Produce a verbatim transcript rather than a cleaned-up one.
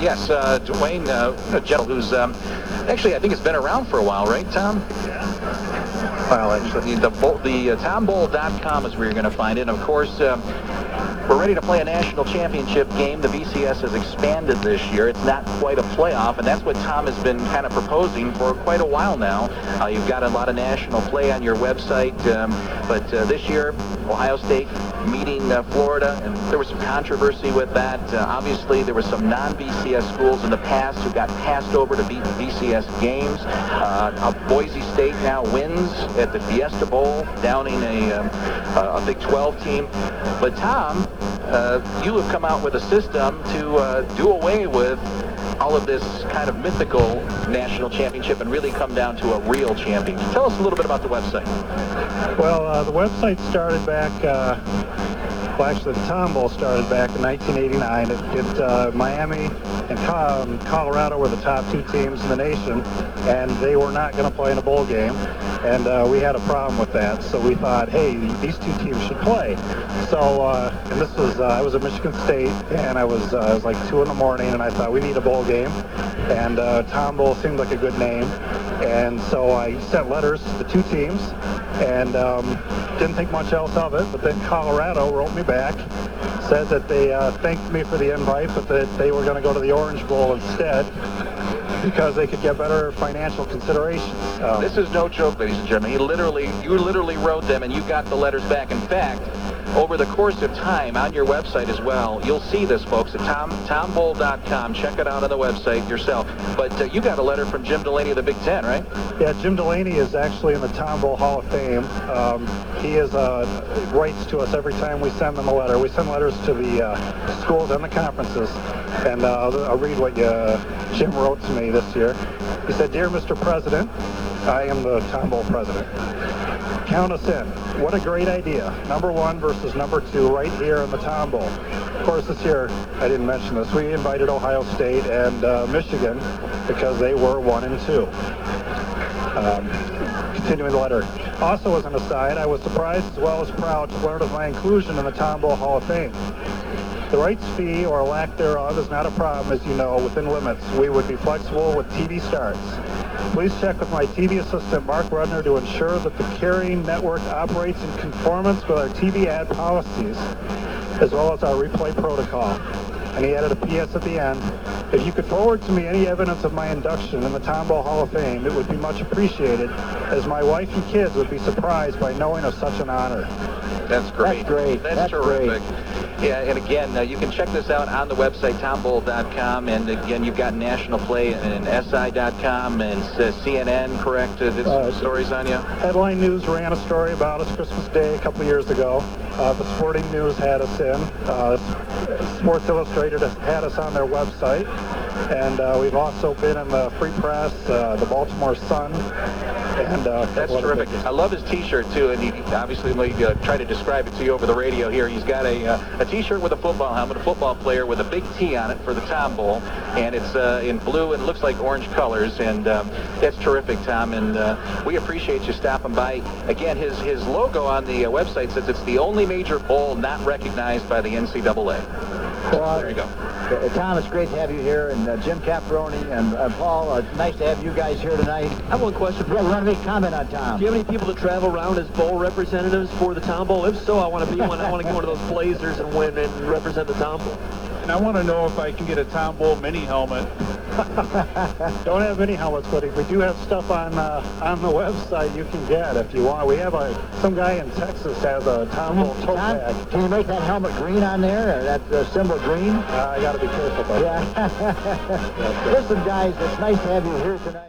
Yes, uh, Dwayne, uh, a gentleman who's um, actually, I think it's been around for a while, right, Tom? Well, actually, the, the uh, tom bowl dot com is where you're going to find it. And of course, um, we're ready to play a national championship game. The B C S has expanded this year. It's not quite a playoff, and that's what Tom has been kind of proposing for quite a while now. Uh, you've got a lot of national play on your website, um, but uh, this year, Ohio State meeting uh, Florida, and there was some controversy with that. Uh, obviously, there were some non-B C S schools in the past who got passed over to B C S games. Uh, Boise State now wins at the Fiesta Bowl, downing a, um, a Big twelve team. But Tom, uh, you have come out with a system to uh, do away with all of this kind of mythical national championship and really come down to a real championship. Tell us a little bit about the website. Well, uh, the website started back, uh, well, actually, the Tom Bowl started back in nineteen eighty-nine. It, it uh, Miami and Co Colorado were the top two teams in the nation, and they were not going to play in a bowl game. And uh, we had a problem with that, so we thought, hey, these two teams should play. So, uh, and this was, uh, I was at Michigan State, and I was, uh, it was like two in the morning, and I thought, we need a bowl game. And uh, Tom Bowl seemed like a good name. And so I sent letters to the two teams, and um, didn't think much else of it. But then Colorado wrote me back, said that they uh, thanked me for the invite, but that they were going to go to the Orange Bowl instead, because they could get better financial considerations. Um, this is no joke, ladies and gentlemen. He literally, you literally wrote them, and you got the letters back. In fact, over the course of time, on your website as well, you'll see this, folks, at tom tom bowl dot com. Check it out on the website yourself. But uh, you got a letter from Jim Delaney of the Big Ten, right? Yeah, Jim Delaney is actually in the Tom Bowl Hall of Fame. Um, he is uh, writes to us every time we send them a letter. We send letters to the uh, schools and the conferences. And uh, I'll read what you, uh, Jim wrote to me this year. He said, "Dear Mister President," I am the Tom Bowl president, "count us in. What a great idea. Number one versus number two right here in the Tom Bowl." Of course, this year, I didn't mention this, we invited Ohio State and uh, Michigan because they were one and two. Um, continuing the letter. Also, as an aside, I was surprised as well as proud to learn of my inclusion in the Tom Bowl Hall of Fame. The rights fee or lack thereof is not a problem, as you know, within limits. We would be flexible with T V starts. Please check with my T V assistant, Mark Rudner, to ensure that the carrying network operates in conformance with our T V ad policies, as well as our replay protocol. And he added a P S at the end. If you could forward to me any evidence of my induction in the Tom Bowl Hall of Fame, it would be much appreciated, as my wife and kids would be surprised by knowing of such an honor. That's great. That's great. That's, That's terrific. Great. Yeah, and again, uh, you can check this out on the website, tom bowl dot com, and again, you've got national play and S I dot com and uh, C N N, correct? Uh, did uh, some stories on you? Headline News ran a story about us Christmas Day a couple of years ago. Uh, the Sporting News had us in. Uh, Sports Illustrated had us on their website. And uh, we've also been in the Free Press, uh, the Baltimore Sun, and uh, that's terrific. I love his T-shirt too, and he obviously let me uh, try to describe it to you over the radio here. He's got a uh, a T-shirt with a football helmet, a football player with a big T on it for the Tom Bowl, and it's uh, in blue and it looks like orange colors, and um, that's terrific, Tom. And uh, we appreciate you stopping by. Again, his his logo on the uh, website says it's the only major bowl not recognized by the N C double A. Well, there you go. Uh, Tom, it's great to have you here, and uh, Jim Caproni and uh, Paul, uh, it's nice to have you guys here tonight. I have one question. Yeah, we want to make a comment on Tom. Do you have any people that travel around as bowl representatives for the Tom Bowl? If so, I want to be one. I want to get one of those Blazers and win and represent the Tom Bowl. And I want to know if I can get a Tom Bowl mini helmet. Don't have any helmets, but if we do have stuff on uh, on the website you can get if you want. We have a some guy in Texas has a Tom Bowl tote Tom, bag. can you make that helmet green on there? Or that uh, symbol green? Uh, I got to be careful about that. Yeah. Listen, guys, it's nice to have you here tonight.